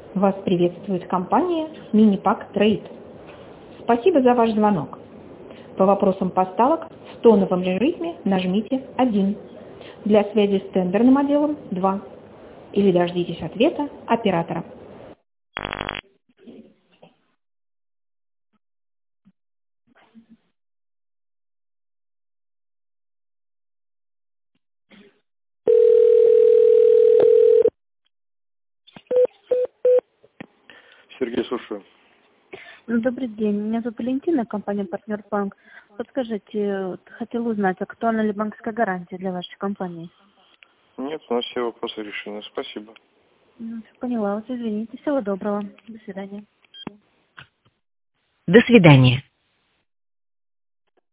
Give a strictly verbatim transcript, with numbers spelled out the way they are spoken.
Вас приветствует компания Minipaq Trade. Спасибо за ваш звонок. По вопросам поставок в тоновом режиме нажмите один. Для связи с тендерным отделом два. Или дождитесь ответа оператора. Сергей, слушаю. Ну, добрый день. Меня зовут Валентина, компания «Партнер Банк». Подскажите, вот хотела узнать, актуальна ли банковская гарантия для вашей компании? Нет, у нас все вопросы решены. Спасибо. Ну, всё поняла. Вот извините. Всего доброго. До свидания. До свидания.